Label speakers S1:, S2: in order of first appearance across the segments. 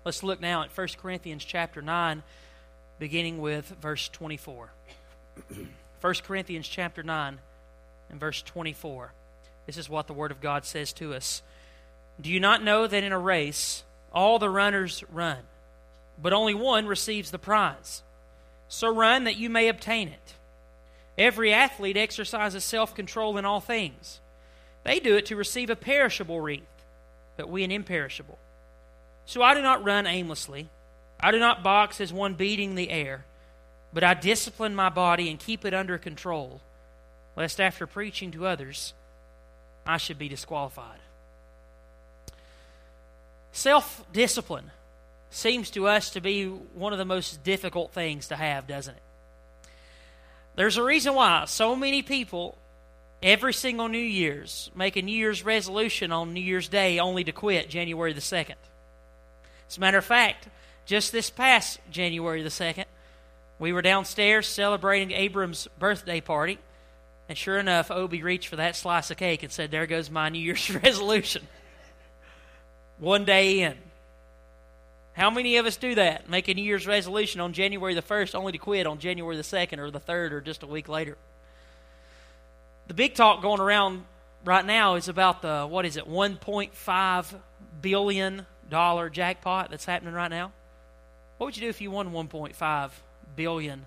S1: Let's look now at 1 Corinthians chapter 9, beginning with verse 24. 1 Corinthians chapter 9 and verse 24. This is what the Word of God says to us. Do you not know that in a race all the runners run, but only one receives the prize? So run that you may obtain it. Every athlete exercises self-control in all things. They do it to receive a perishable wreath, but we an imperishable. So I do not run aimlessly. I do not box as one beating the air, but I discipline my body and keep it under control, lest after preaching to others, I should be disqualified. Self-discipline seems to us to be one of the most difficult things to have, doesn't it? There's a reason why so many people every single New Year's make a New Year's resolution on New Year's Day only to quit January the 2nd. As a matter of fact, just this past January the 2nd, we were downstairs celebrating Abram's birthday party, and sure enough, Obie reached for that slice of cake and said, there goes my New Year's resolution. One day in. How many of us do that? Make a New Year's resolution on January the 1st only to quit on January the 2nd or the 3rd or just a week later? The big talk going around right now is about the, $1.5 billion jackpot that's happening right now. What would you do if you won $1.5 billion?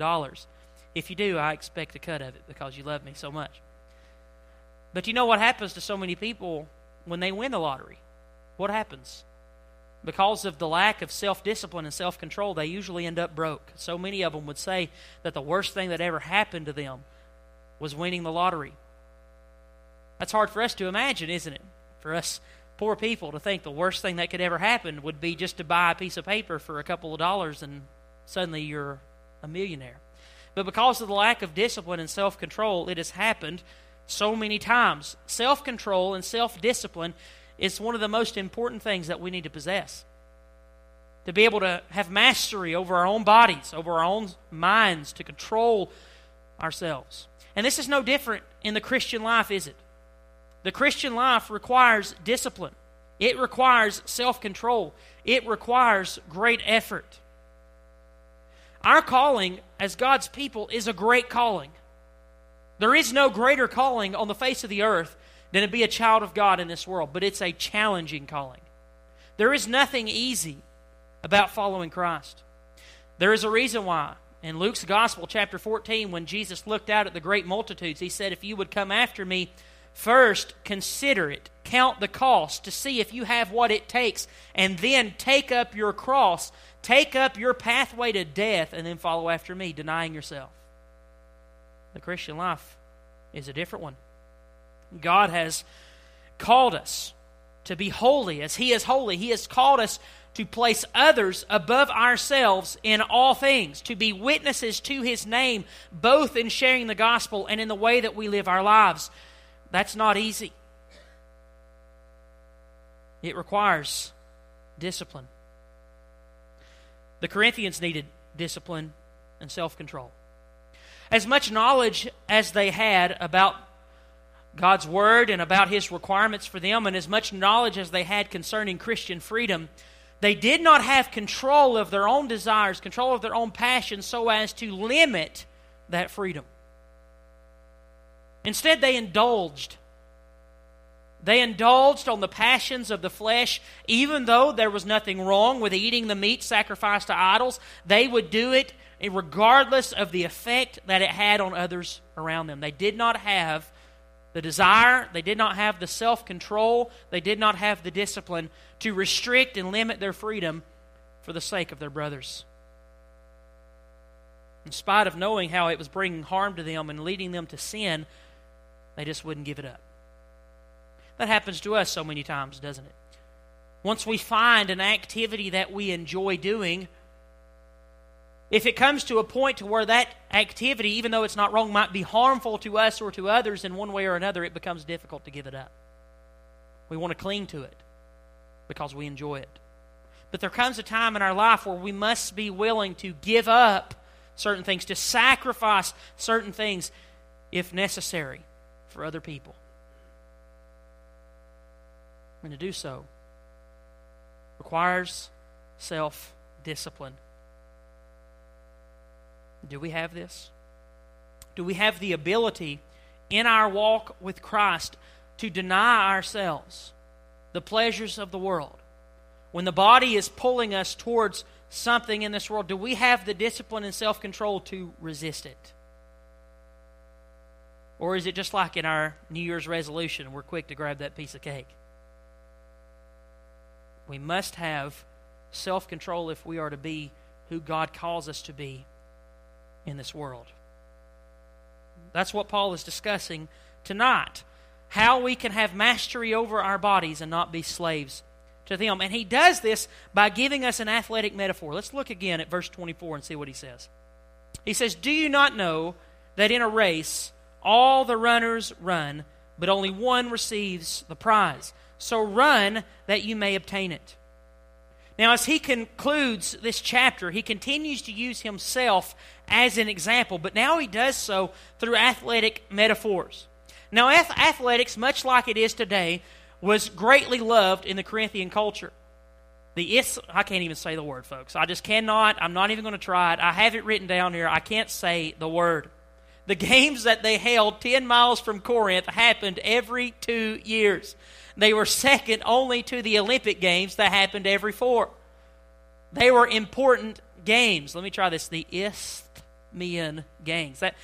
S1: If you do, I expect a cut of it because you love me so much. But you know what happens to so many people when they win the lottery? What happens? Because of the lack of self-discipline and self-control, they usually end up broke. So many of them would say that the worst thing that ever happened to them was winning the lottery. That's hard for us to imagine, isn't it? For us poor people to think the worst thing that could ever happen would be just to buy a piece of paper for a couple of dollars and suddenly you're a millionaire. But because of the lack of discipline and self-control, it has happened so many times. Self-control and self-discipline is one of the most important things that we need to possess. To be able to have mastery over our own bodies, over our own minds, to control ourselves. And this is no different in the Christian life, is it? The Christian life requires discipline. It requires self-control. It requires great effort. Our calling as God's people is a great calling. There is no greater calling on the face of the earth than to be a child of God in this world, but it's a challenging calling. There is nothing easy about following Christ. There is a reason why. In Luke's Gospel, chapter 14, when Jesus looked out at the great multitudes, he said, if you would come after me, first consider it, count the cost to see if you have what it takes, and then take up your cross, take up your pathway to death, and then follow after me, denying yourself. The Christian life is a different one. God has called us to be holy as He is holy. He has called us to place others above ourselves in all things, to be witnesses to His name, both in sharing the gospel and in the way that we live our lives. That's not easy. It requires discipline. The Corinthians needed discipline and self-control. As much knowledge as they had about God's Word and about His requirements for them, and as much knowledge as they had concerning Christian freedom, they did not have control of their own desires, control of their own passions, so as to limit that freedom. Instead, they indulged. They indulged on the passions of the flesh, even though there was nothing wrong with eating the meat sacrificed to idols. They would do it regardless of the effect that it had on others around them. They did not have the desire, they did not have the self-control, they did not have the discipline to restrict and limit their freedom for the sake of their brothers. In spite of knowing how it was bringing harm to them and leading them to sin, they just wouldn't give it up. That happens to us so many times, doesn't it? Once we find an activity that we enjoy doing, if it comes to a point to where that activity, even though it's not wrong, might be harmful to us or to others in one way or another, it becomes difficult to give it up. We want to cling to it because we enjoy it. But there comes a time in our life where we must be willing to give up certain things, to sacrifice certain things if necessary for other people. And to do so requires self-discipline. Do we have this? Do we have the ability in our walk with Christ to deny ourselves the pleasures of the world? When the body is pulling us towards something in this world, do we have the discipline and self-control to resist it? Or is it just like in our New Year's resolution, we're quick to grab that piece of cake? We must have self-control if we are to be who God calls us to be in this world. That's what Paul is discussing tonight. How we can have mastery over our bodies and not be slaves to them. And he does this by giving us an athletic metaphor. Let's look again at verse 24 and see what he says. He says, "Do you not know that in a race all the runners run, but only one receives the prize? So run that you may obtain it." Now, as he concludes this chapter, he continues to use himself as an example, but now he does so through athletic metaphors. Now, athletics, much like it is today, was greatly loved in the Corinthian culture. I can't even say the word, folks. I just cannot. I'm not even going to try it. I have it written down here. I can't say the word. The games that they held 10 miles from Corinth happened every 2 years. They were second only to the Olympic Games that happened every 4. They were important games. Let me try this. The Isthmian Games. That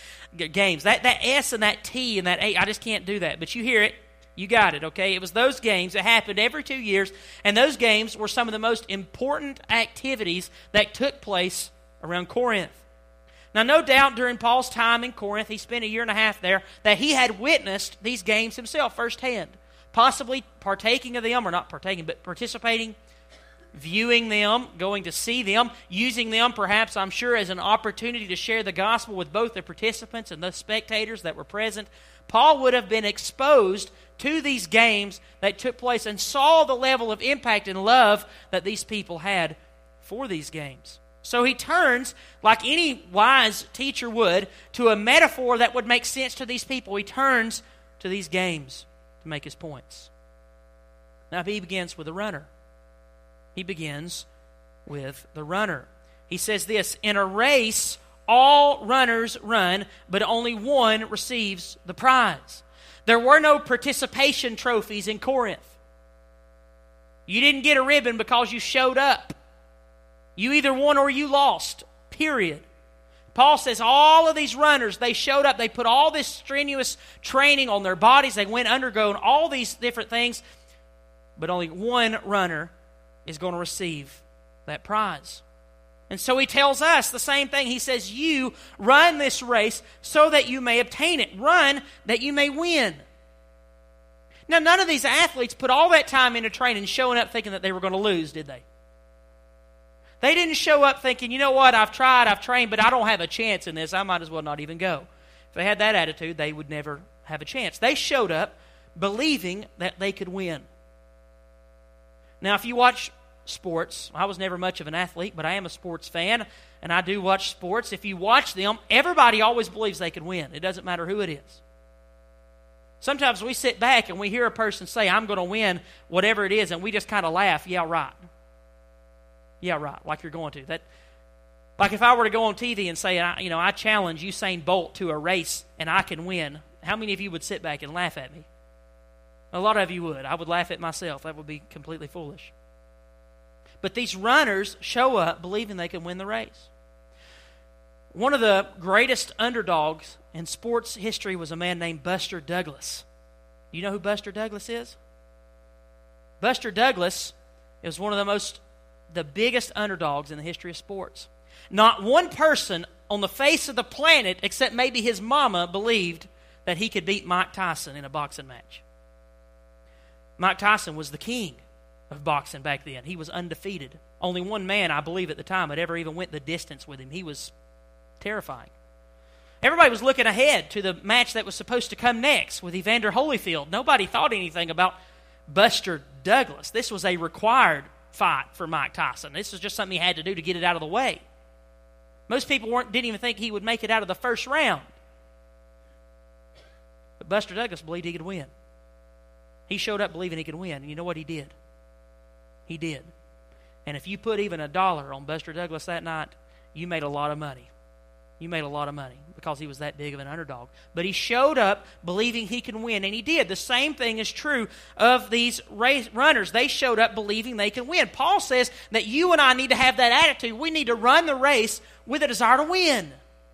S1: S and that T and that A, I just can't do that. But you hear it. You got it, okay? It was those games that happened every 2 years, and those games were some of the most important activities that took place around Corinth. Now, no doubt during Paul's time in Corinth, he spent 1.5 years there, that he had witnessed these games himself firsthand, possibly partaking of them, or not partaking, but participating, viewing them, going to see them, using them perhaps, I'm sure, as an opportunity to share the gospel with both the participants and the spectators that were present. Paul would have been exposed to these games that took place and saw the level of impact and love that these people had for these games. So he turns, like any wise teacher would, to a metaphor that would make sense to these people. He turns to these games to make his points. Now he begins with the runner. He begins with the runner. He says this, "In a race, all runners run, but only one receives the prize." There were no participation trophies in Corinth. You didn't get a ribbon because you showed up. You either won or you lost, period. Paul says all of these runners, they showed up. They put all this strenuous training on their bodies. They went undergoing all these different things. But only one runner is going to receive that prize. And so he tells us the same thing. He says, you run this race so that you may obtain it. Run that you may win. Now, none of these athletes put all that time into training showing up thinking that they were going to lose, did they? They didn't show up thinking, you know what, I've tried, I've trained, but I don't have a chance in this. I might as well not even go. If they had that attitude, they would never have a chance. They showed up believing that they could win. Now, if you watch sports, I was never much of an athlete, but I am a sports fan, and I do watch sports. If you watch them, everybody always believes they can win. It doesn't matter who it is. Sometimes we sit back and we hear a person say, I'm going to win whatever it is, and we just kind of laugh, yeah, right. Yeah, right, like you're going to. Like if I were to go on TV and say, I challenge Usain Bolt to a race and I can win, how many of you would sit back and laugh at me? A lot of you would. I would laugh at myself. That would be completely foolish. But these runners show up believing they can win the race. One of the greatest underdogs in sports history was a man named Buster Douglas. You know who Buster Douglas is? Buster Douglas is one of the biggest underdogs in the history of sports. Not one person on the face of the planet, except maybe his mama, believed that he could beat Mike Tyson in a boxing match. Mike Tyson was the king of boxing back then. He was undefeated. Only one man, I believe, at the time had ever even went the distance with him. He was terrifying. Everybody was looking ahead to the match that was supposed to come next with Evander Holyfield. Nobody thought anything about Buster Douglas. This was a required fight for Mike Tyson. This was just something he had to do to get it out of the way. Most people didn't even think he would make it out of the first round. But Buster Douglas believed he could win. He showed up believing he could win. And you know what he did? He did. And if you put even $1 on Buster Douglas that night, you made a lot of money. You made a lot of money because he was that big of an underdog. But he showed up believing he can win, and he did. The same thing is true of these runners. They showed up believing they can win. Paul says that you and I need to have that attitude. We need to run the race with a desire to win.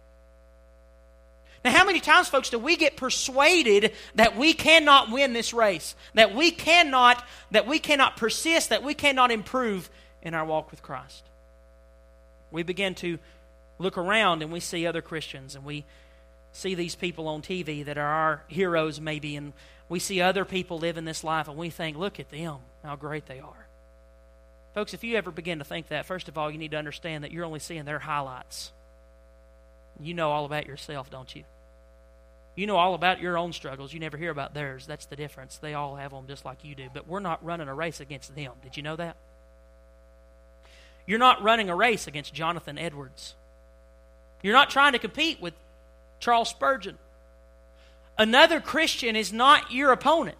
S1: Now, how many times, folks, do we get persuaded that we cannot win this race, that we cannot persist, that we cannot improve in our walk with Christ? We begin to look around and we see other Christians, and we see these people on TV that are our heroes maybe, and we see other people living this life, and we think, look at them, how great they are. Folks, if you ever begin to think that, first of all, you need to understand that you're only seeing their highlights. You know all about yourself, don't you? You know all about your own struggles. You never hear about theirs. That's the difference. They all have them just like you do. But we're not running a race against them. Did you know that? You're not running a race against Jonathan Edwards. You're not trying to compete with Charles Spurgeon. Another Christian is not your opponent.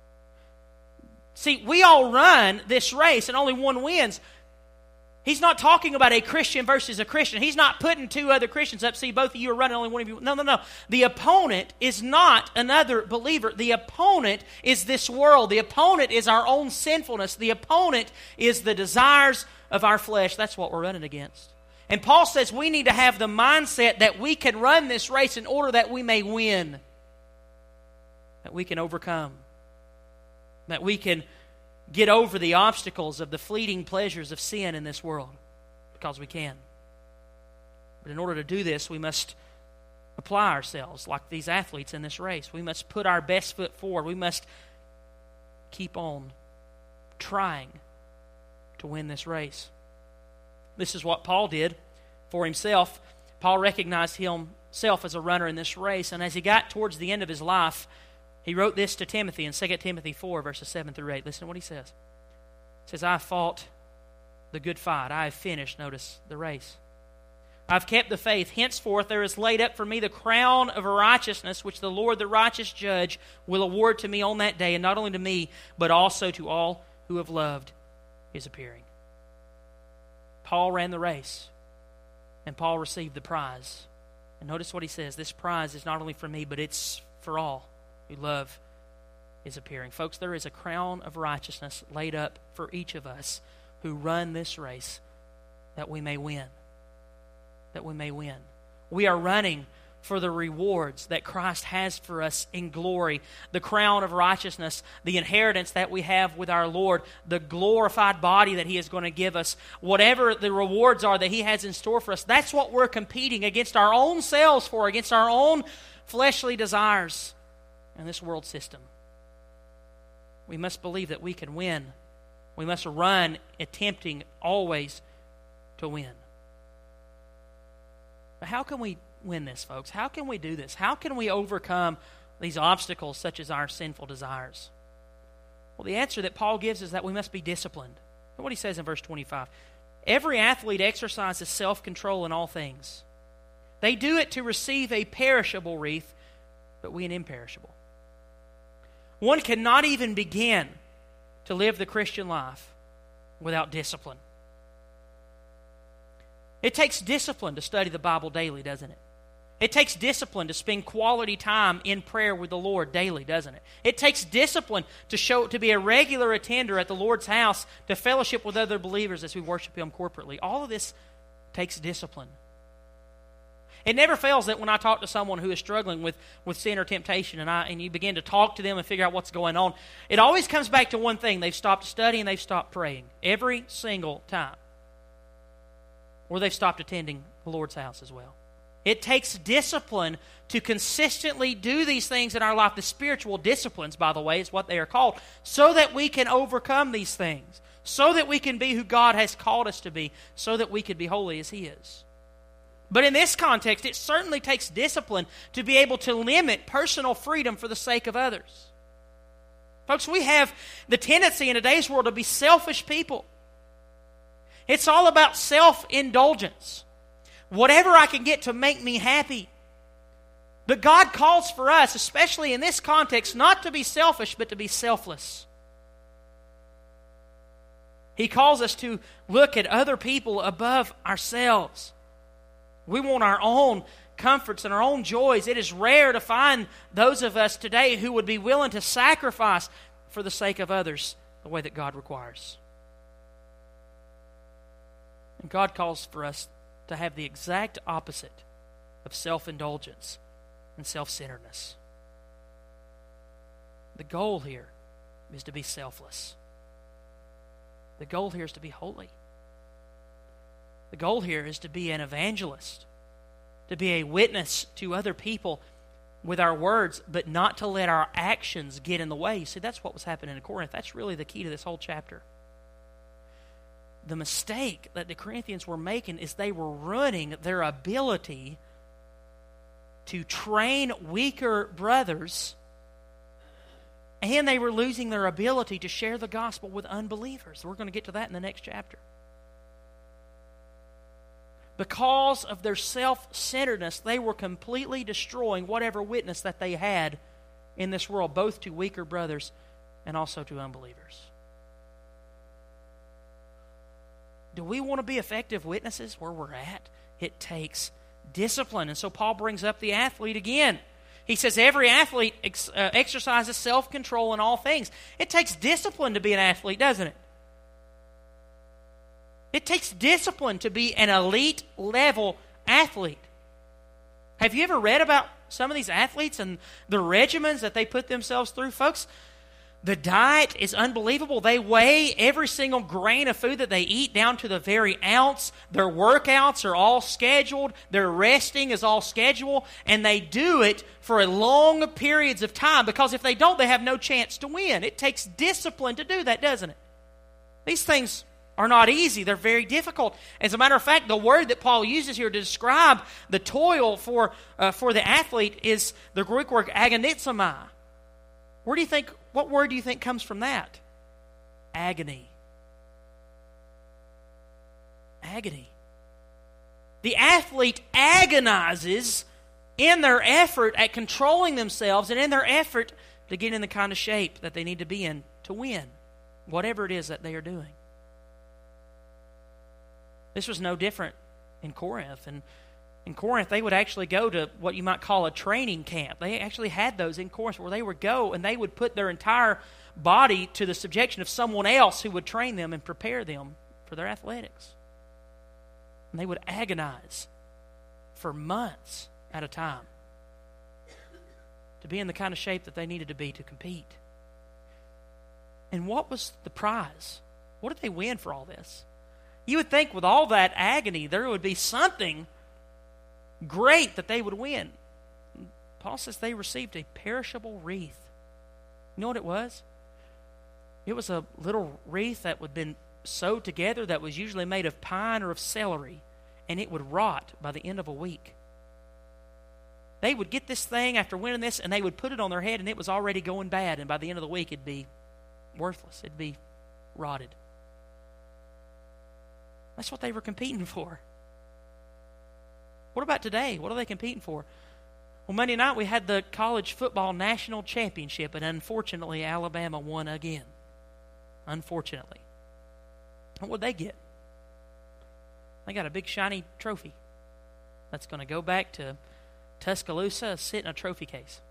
S1: See, we all run this race and only one wins. He's not talking about a Christian versus a Christian. He's not putting two other Christians up. See, both of you are running, only one of you. No. The opponent is not another believer. The opponent is this world. The opponent is our own sinfulness. The opponent is the desires of our flesh. That's what we're running against. And Paul says we need to have the mindset that we can run this race in order that we may win, that we can overcome, that we can get over the obstacles of the fleeting pleasures of sin in this world, because we can. But in order to do this, we must apply ourselves like these athletes in this race. We must put our best foot forward. We must keep on trying to win this race. This is what Paul did for himself. Paul recognized himself as a runner in this race, and as he got towards the end of his life, he wrote this to Timothy in 2 Timothy 4, verses 7 through 8. Listen to what he says. He says, I have fought the good fight. I have finished, notice, the race. I have kept the faith. Henceforth there is laid up for me the crown of righteousness, which the Lord, the righteous judge, will award to me on that day, and not only to me, but also to all who have loved his appearing. Paul ran the race, and Paul received the prize. And notice what he says. This prize is not only for me, but it's for all who love his appearing. Folks, there is a crown of righteousness laid up for each of us who run this race, that we may win. That we may win. We are running for the rewards that Christ has for us in glory, the crown of righteousness, the inheritance that we have with our Lord, the glorified body that He is going to give us, whatever the rewards are that He has in store for us. That's what we're competing against our own selves for, against our own fleshly desires in this world system. We must believe that we can win. We must run attempting always to win. But how can we win this, folks? How can we do this? How can we overcome these obstacles such as our sinful desires? Well, the answer that Paul gives is that we must be disciplined. Look what he says in verse 25. Every athlete exercises self-control in all things. They do it to receive a perishable wreath, but we an imperishable. One cannot even begin to live the Christian life without discipline. It takes discipline to study the Bible daily, doesn't it? It takes discipline to spend quality time in prayer with the Lord daily, doesn't it? It takes discipline to be a regular attender at the Lord's house, to fellowship with other believers as we worship Him corporately. All of this takes discipline. It never fails that when I talk to someone who is struggling with sin or temptation, and you begin to talk to them and figure out what's going on, it always comes back to one thing. They've stopped studying, they've stopped praying. Every single time. Or they've stopped attending the Lord's house as well. It takes discipline to consistently do these things in our life. The spiritual disciplines, by the way, is what they are called, so that we can overcome these things, so that we can be who God has called us to be, so that we can be holy as He is. But in this context, it certainly takes discipline to be able to limit personal freedom for the sake of others. Folks, we have the tendency in today's world to be selfish people. It's all about self-indulgence. Whatever I can get to make me happy. But God calls for us, especially in this context, not to be selfish, but to be selfless. He calls us to look at other people above ourselves. We want our own comforts and our own joys. It is rare to find those of us today who would be willing to sacrifice for the sake of others the way that God requires. And God calls for us to have the exact opposite of self-indulgence and self-centeredness. The goal here is to be selfless. The goal here is to be holy. The goal here is to be an evangelist, to be a witness to other people with our words, but not to let our actions get in the way. See, that's what was happening in Corinth. That's really the key to this whole chapter. The mistake that the Corinthians were making is they were ruining their ability to train weaker brothers, and they were losing their ability to share the gospel with unbelievers. We're going to get to that in the next chapter. Because of their self-centeredness, they were completely destroying whatever witness that they had in this world, both to weaker brothers and also to unbelievers. Do we want to be effective witnesses where we're at? It takes discipline. And so Paul brings up the athlete again. He says every athlete exercises self-control in all things. It takes discipline to be an athlete, doesn't it? It takes discipline to be an elite level athlete. Have you ever read about some of these athletes and the regimens that they put themselves through? Folks, the diet is unbelievable. They weigh every single grain of food that they eat down to the very ounce. Their workouts are all scheduled. Their resting is all scheduled. And they do it for long periods of time, because if they don't, they have no chance to win. It takes discipline to do that, doesn't it? These things are not easy. They're very difficult. As a matter of fact, the word that Paul uses here to describe the toil for the athlete is the Greek word agonizomai. What word do you think comes from that? Agony. Agony. The athlete agonizes in their effort at controlling themselves and in their effort to get in the kind of shape that they need to be in to win, whatever it is that they are doing. This was no different in Corinth. And in Corinth, they would actually go to what you might call a training camp. They actually had those in Corinth where they would go and they would put their entire body to the subjection of someone else who would train them and prepare them for their athletics. And they would agonize for months at a time to be in the kind of shape that they needed to be to compete. And what was the prize? What did they win for all this? You would think with all that agony, there would be something great that they would win. Paul says they received a perishable wreath. You know what it was? It was a little wreath that would have been sewed together that was usually made of pine or of celery, and it would rot by the end of a week. They would get this thing after winning this, and they would put it on their head, and it was already going bad, and by the end of the week, it'd be worthless. It'd be rotted. That's what they were competing for. What about today? What are they competing for? Well, Monday night we had the college football national championship, and unfortunately Alabama won again. Unfortunately. What would they get? They got a big shiny trophy that's going to go back to Tuscaloosa, sit in a trophy case.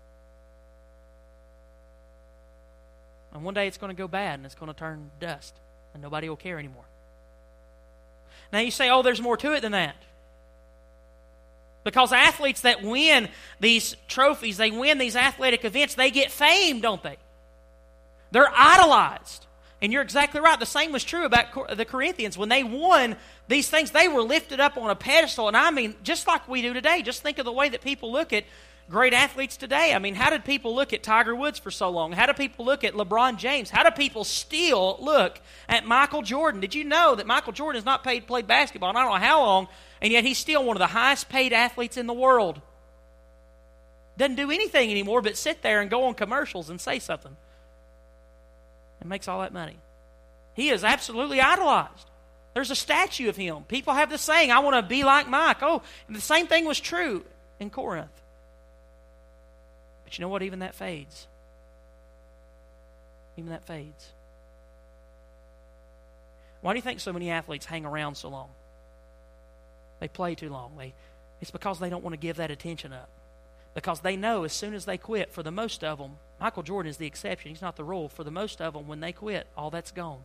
S1: And one day it's going to go bad and it's going to turn dust and nobody will care anymore. Now you say, oh, there's more to it than that. Because athletes that win these trophies, they win these athletic events, they get fame, don't they? They're idolized. And you're exactly right. The same was true about the Corinthians. When they won these things, they were lifted up on a pedestal. And I mean, just like we do today. Just think of the way that people look at great athletes today. I mean, how did people look at Tiger Woods for so long? How do people look at LeBron James? How do people still look at Michael Jordan? Did you know that Michael Jordan has not played basketball in I don't know how long, and yet he's still one of the highest paid athletes in the world? Doesn't do anything anymore but sit there and go on commercials and say something. And makes all that money. He is absolutely idolized. There's a statue of him. People have this saying, I want to be like Mike. Oh, and the same thing was true in Corinth. But you know what? Even that fades. Even that fades. Why do you think so many athletes hang around so long? They play too long. It's because they don't want to give that attention up. Because they know as soon as they quit, for the most of them, Michael Jordan is the exception, he's not the rule. For the most of them, when they quit, all that's gone.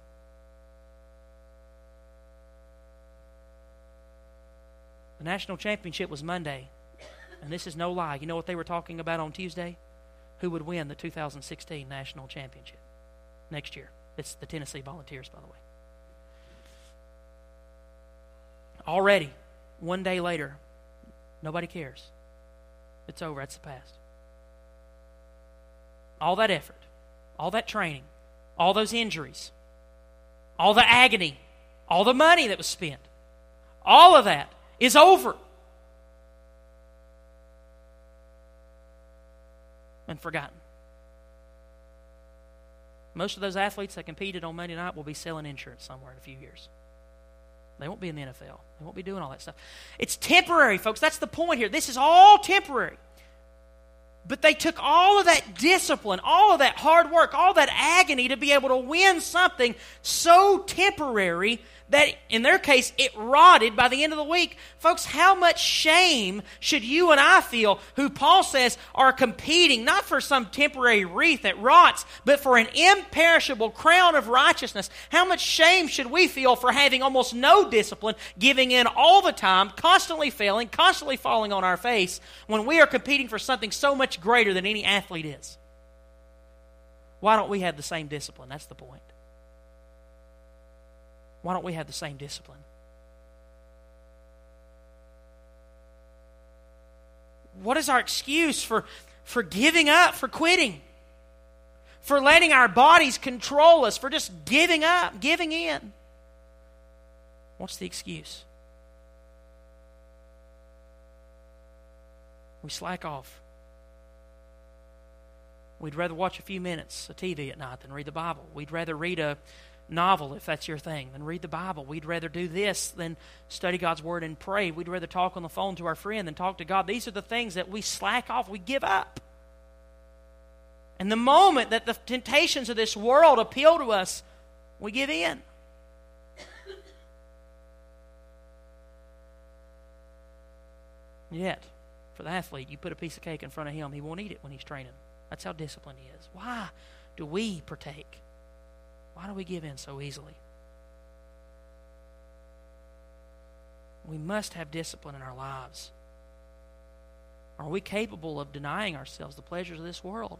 S1: The national championship was Monday, and this is no lie. You know what they were talking about on Tuesday? Who would win the 2016 national championship next year? It's the Tennessee Volunteers, by the way. Already, one day later, nobody cares. It's over. That's the past. All that effort, all that training, all those injuries, all the agony, all the money that was spent, all of that is over and forgotten. Most of those athletes that competed on Monday night will be selling insurance somewhere in a few years. They won't be in the NFL. They won't be doing all that stuff. It's temporary, folks. That's the point here. This is all temporary. But they took all of that discipline, all of that hard work, all that agony to be able to win something so temporary that, in their case, it rotted by the end of the week. Folks, how much shame should you and I feel, who Paul says are competing, not for some temporary wreath that rots, but for an imperishable crown of righteousness? How much shame should we feel for having almost no discipline, giving in all the time, constantly failing, constantly falling on our face, when we are competing for something so much greater than any athlete is? Why don't we have the same discipline? That's the point. Why don't we have the same discipline? What is our excuse for giving up, for quitting, for letting our bodies control us, for just giving up, giving in? What's the excuse? We slack off. We'd rather watch a few minutes of TV at night than read the Bible. We'd rather read a novel, if that's your thing, than read the Bible. We'd rather do this than study God's Word and pray. We'd rather talk on the phone to our friend than talk to God. These are the things that we slack off. We give up. And the moment that the temptations of this world appeal to us, we give in. Yet, for the athlete, you put a piece of cake in front of him, he won't eat it when he's training. That's how disciplined he is. Why do we partake? Why do we give in so easily? We must have discipline in our lives. Are we capable of denying ourselves the pleasures of this world?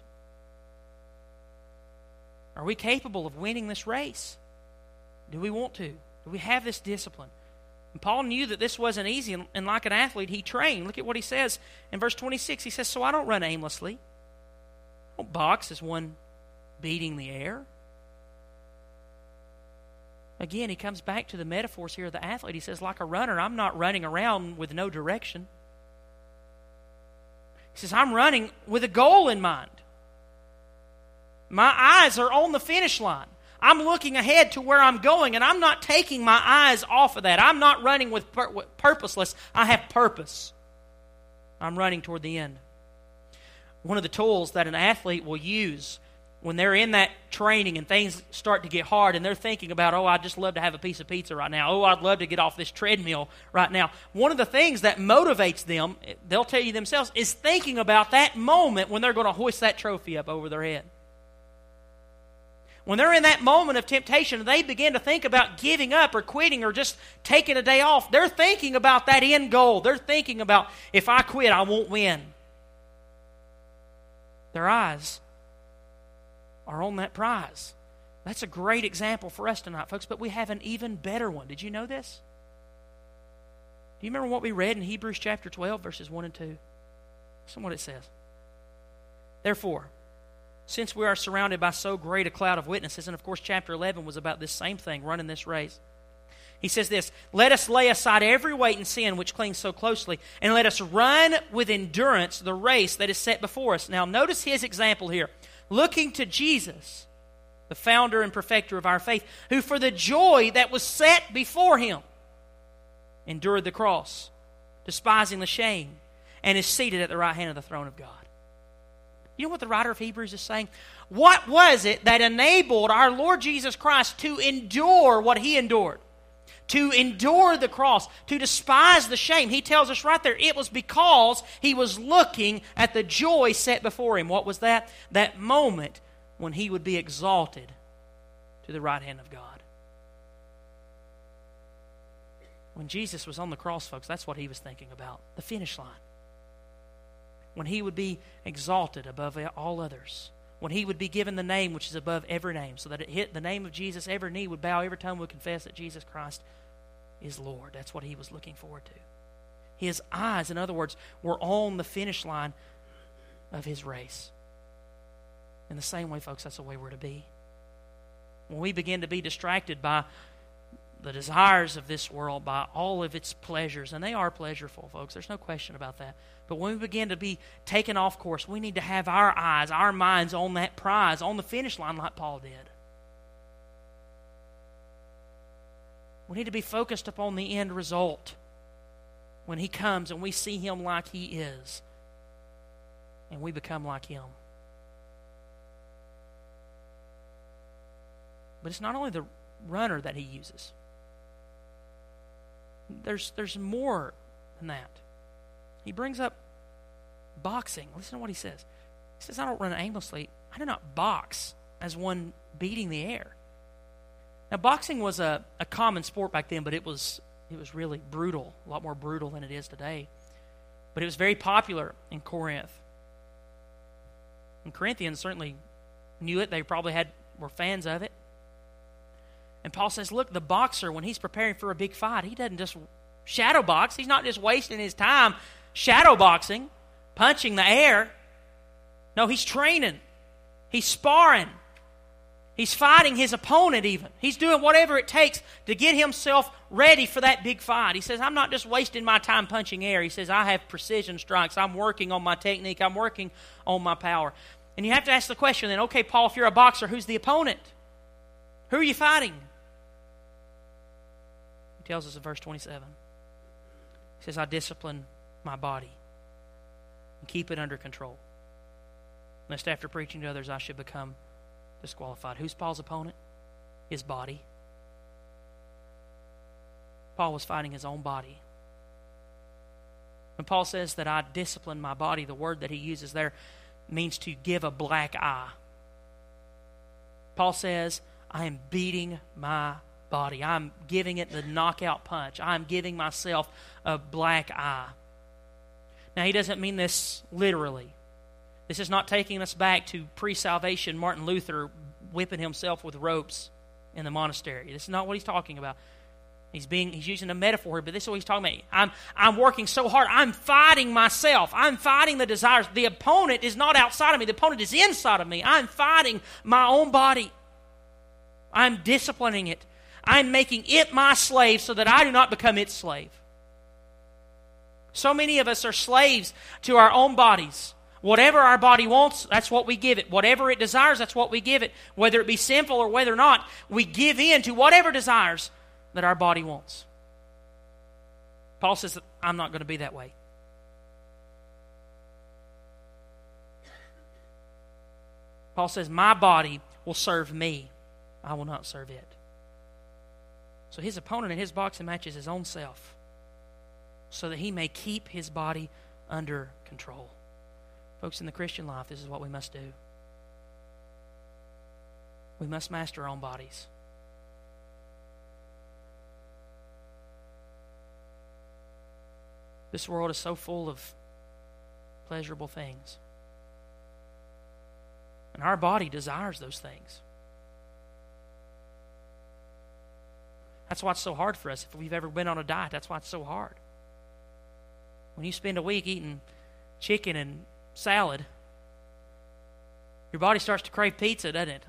S1: Are we capable of winning this race? Do we want to? Do we have this discipline? And Paul knew that this wasn't easy, and like an athlete, he trained. Look at what he says in verse 26. He says, "So I don't run aimlessly. I don't box as one beating the air." Again, he comes back to the metaphors here of the athlete. He says, like a runner, I'm not running around with no direction. He says, I'm running with a goal in mind. My eyes are on the finish line. I'm looking ahead to where I'm going, and I'm not taking my eyes off of that. I'm not running with purposeless. I have purpose. I'm running toward the end. One of the tools that an athlete will use when they're in that training and things start to get hard and they're thinking about, oh, I'd just love to have a piece of pizza right now. Oh, I'd love to get off this treadmill right now. One of the things that motivates them, they'll tell you themselves, is thinking about that moment when they're going to hoist that trophy up over their head. When they're in that moment of temptation and they begin to think about giving up or quitting or just taking a day off, they're thinking about that end goal. They're thinking about, if I quit, I won't win. Their eyes are on that prize. That's a great example for us tonight, folks, but we have an even better one. Did you know this? Do you remember what we read in Hebrews chapter 12, verses 1 and 2? Listen to what it says. Therefore, since we are surrounded by so great a cloud of witnesses, and of course chapter 11 was about this same thing, running this race. He says this, let us lay aside every weight and sin which clings so closely, and let us run with endurance the race that is set before us. Now notice his example here. Looking to Jesus, the founder and perfecter of our faith, who for the joy that was set before him endured the cross, despising the shame, and is seated at the right hand of the throne of God. You know what the writer of Hebrews is saying? What was it that enabled our Lord Jesus Christ to endure what He endured? To endure the cross, to despise the shame. He tells us right there, it was because He was looking at the joy set before Him. What was that? That moment when He would be exalted to the right hand of God. When Jesus was on the cross, folks, that's what He was thinking about, the finish line. When He would be exalted above all others. When He would be given the name which is above every name, so that it hit the name of Jesus, every knee would bow, every tongue would confess that Jesus Christ is Lord. That's what He was looking forward to. His eyes, in other words, were on the finish line of His race. In the same way, folks, that's the way we're to be. When we begin to be distracted by the desires of this world, by all of its pleasures, and they are pleasureful, folks, there's no question about that. But when we begin to be taken off course, we need to have our eyes, our minds on that prize, on the finish line like Paul did. We need to be focused upon the end result when He comes and we see Him like He is and we become like Him. But it's not only the runner that He uses. There's more than that. He brings up boxing. Listen to what he says. He says, I don't run aimlessly. I do not box as one beating the air. Now, boxing was a common sport back then, but it was really brutal, a lot more brutal than it is today. But it was very popular in Corinth. And Corinthians certainly knew it. They probably were fans of it. And Paul says, look, the boxer, when he's preparing for a big fight, he doesn't just shadow box. He's not just wasting his time shadow boxing, punching the air. No, he's training. He's sparring. He's fighting his opponent even. He's doing whatever it takes to get himself ready for that big fight. He says, I'm not just wasting my time punching air. He says, I have precision strikes. I'm working on my technique. I'm working on my power. And you have to ask the question then, okay, Paul, if you're a boxer, who's the opponent? Who are you fighting? He tells us in verse 27. He says, I discipline my body and keep it under control, lest after preaching to others I should become disqualified. Who's Paul's opponent? His body. Paul was fighting his own body. When Paul says that I discipline my body, the word that he uses there means to give a black eye. Paul says, I am beating my body. I'm giving it the knockout punch. I'm giving myself a black eye. Now, he doesn't mean this literally. This is not taking us back to pre-salvation Martin Luther whipping himself with ropes in the monastery. This is not what he's talking about. He's using a metaphor, but this is what he's talking about. I'm working so hard. I'm fighting myself. I'm fighting the desires. The opponent is not outside of me. The opponent is inside of me. I'm fighting my own body. I'm disciplining it. I'm making it my slave so that I do not become its slave. So many of us are slaves to our own bodies. Whatever our body wants, that's what we give it. Whatever it desires, that's what we give it. Whether it be sinful or whether not, we give in to whatever desires that our body wants. Paul says, I'm not going to be that way. Paul says, my body will serve me. I will not serve it. So his opponent in his boxing match is his own self, so that he may keep his body under control. Folks, in the Christian life, this is what we must do. We must master our own bodies. This world is so full of pleasurable things. And our body desires those things. That's why it's so hard for us. If we've ever been on a diet, that's why it's so hard. When you spend a week eating chicken and salad, your body starts to crave pizza, doesn't it?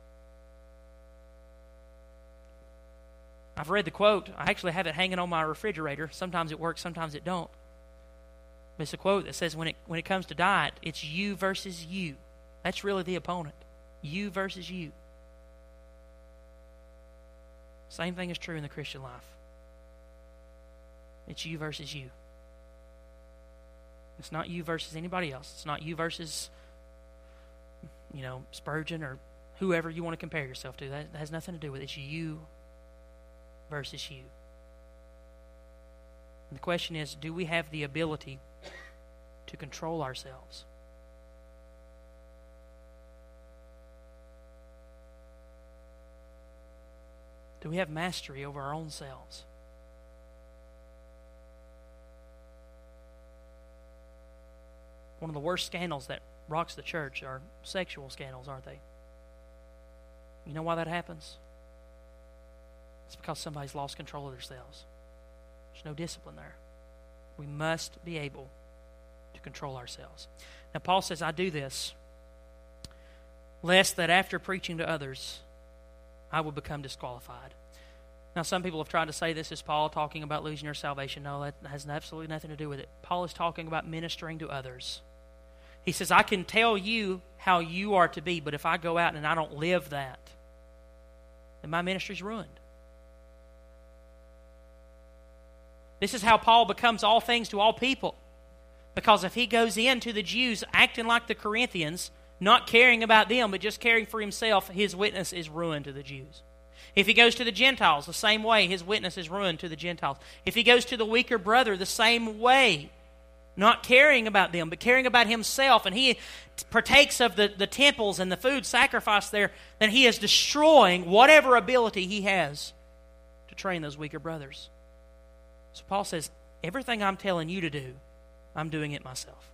S1: I've read the quote. I actually have it hanging on my refrigerator. Sometimes it works, sometimes it don't. But it's a quote that says when it comes to diet, it's you versus you. That's really the opponent. You versus you. Same thing is true in the Christian life. It's you versus you. It's not you versus anybody else. It's not you versus Spurgeon or whoever you want to compare yourself to. That has nothing to do with it. It's you versus you. And the question is, do we have the ability to control ourselves? Do we have mastery over our own selves? One of the worst scandals that rocks the church are sexual scandals, aren't they? You know why that happens? It's because somebody's lost control of themselves. There's no discipline there. We must be able to control ourselves. Now, Paul says, I do this, lest that after preaching to others, I will become disqualified. Now, some people have tried to say this is Paul talking about losing your salvation. No, that has absolutely nothing to do with it. Paul is talking about ministering to others. He says, I can tell you how you are to be, but if I go out and I don't live that, then my ministry's ruined. This is how Paul becomes all things to all people. Because if he goes into the Jews acting like the Corinthians, not caring about them, but just caring for himself, his witness is ruined to the Jews. If he goes to the Gentiles, the same way, his witness is ruined to the Gentiles. If he goes to the weaker brother, the same way, not caring about them, but caring about himself, and he partakes of the temples and the food sacrificed there, then he is destroying whatever ability he has to train those weaker brothers. So Paul says, everything I'm telling you to do, I'm doing it myself.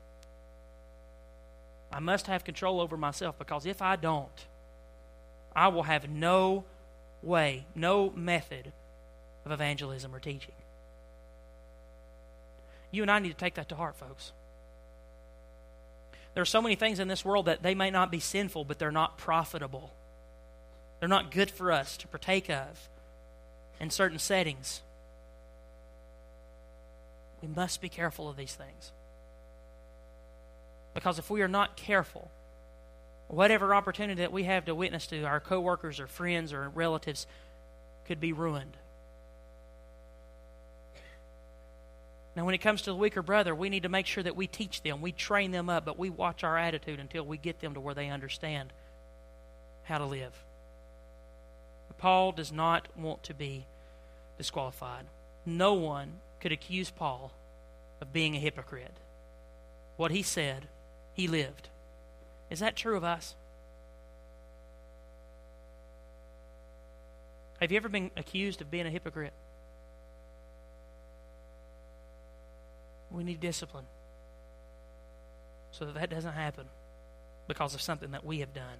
S1: I must have control over myself, because if I don't, I will have no way, no method of evangelism or teaching. You and I need to take that to heart, folks. There are so many things in this world that they may not be sinful, but they're not profitable. They're not good for us to partake of in certain settings. We must be careful of these things. Because if we are not careful, whatever opportunity that we have to witness to our coworkers or friends or relatives could be ruined. Now, when it comes to the weaker brother, we need to make sure that we teach them, we train them up, but we watch our attitude until we get them to where they understand how to live. But Paul does not want to be disqualified. No one could accuse Paul of being a hypocrite. What he said, he lived. Is that true of us? Have you ever been accused of being a hypocrite? We need discipline so that doesn't happen because of something that we have done.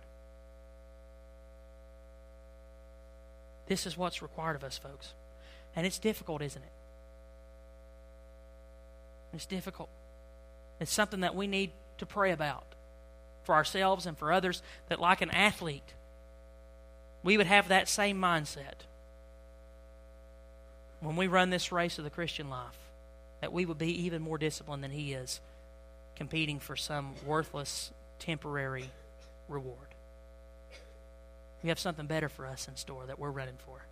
S1: This is what's required of us, folks. And it's difficult, isn't it? It's difficult. It's something that we need to pray about for ourselves and for others, that like an athlete, we would have that same mindset when we run this race of the Christian life, that we would be even more disciplined than he is, competing for some worthless, temporary reward. We have something better for us in store that we're running for.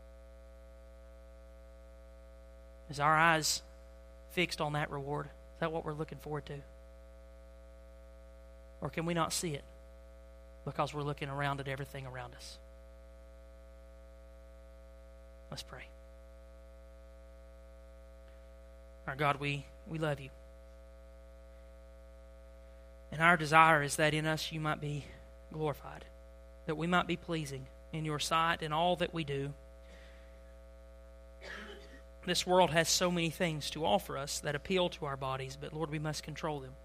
S1: Is our eyes fixed on that reward? Is that what we're looking forward to? Or can we not see it because we're looking around at everything around us? Let's pray. Our God, we love you. And our desire is that in us you might be glorified, that we might be pleasing in your sight in all that we do. This world has so many things to offer us that appeal to our bodies, but Lord, we must control them.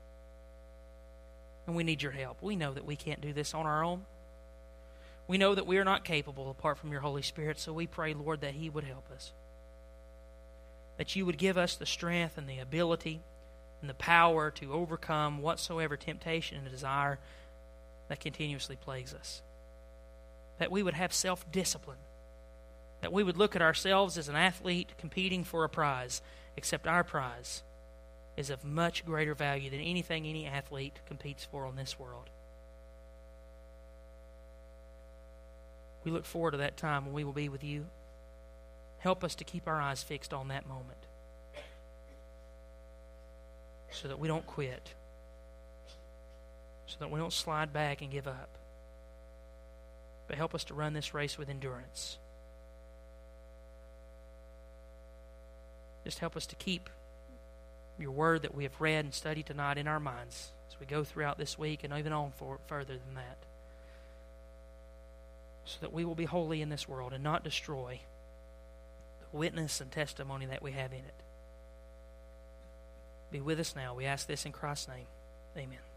S1: And we need your help. We know that we can't do this on our own. We know that we are not capable apart from your Holy Spirit, so we pray, Lord, that he would help us. That you would give us the strength and the ability and the power to overcome whatsoever temptation and desire that continuously plagues us. That we would have self-discipline. That we would look at ourselves as an athlete competing for a prize, except our prize is of much greater value than anything any athlete competes for on this world. We look forward to that time when we will be with you. Help us to keep our eyes fixed on that moment so that we don't quit, so that we don't slide back and give up. But help us to run this race with endurance. Just help us to keep your word that we have read and studied tonight in our minds as we go throughout this week and even on further than that, so that we will be holy in this world and not destroy the witness and testimony that we have in it. Be with us now. We ask this in Christ's name. Amen.